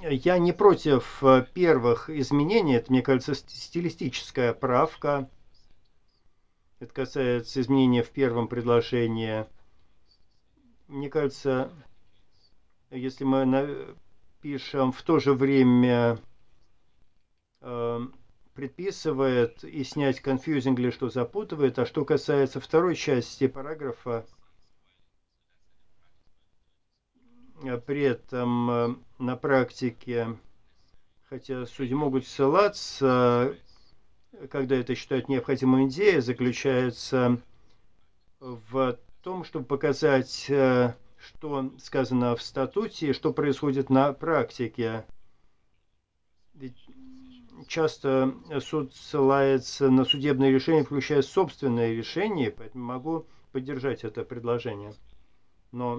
Я не против первых изменений, это, мне кажется, стилистическая правка. Это касается изменения в первом предложении. Мне кажется, если мы пишем в то же время предписывает и снять confusingly, что запутывает. А что касается второй части параграфа, при этом на практике, хотя судьи могут ссылаться, когда это считают необходимой идеей, заключается в том, чтобы показать, что сказано в статуте и что происходит на практике. Ведь часто суд ссылается на судебные решения, включая собственные решения, поэтому могу поддержать это предложение. Но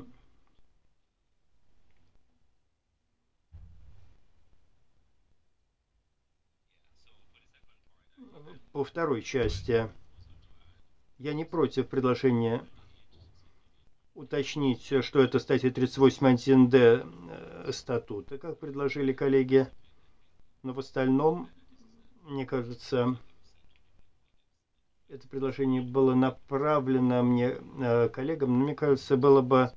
по второй части я не против предложения уточнить, что это статья 38.1d статута, как предложили коллеги. Но в остальном, мне кажется, это предложение было направлено мне коллегам, но мне кажется, было бы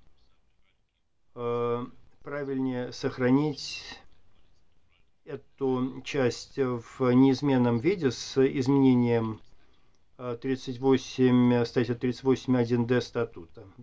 правильнее сохранить эту часть в неизменном виде с изменением 38, статья 38.1d статута.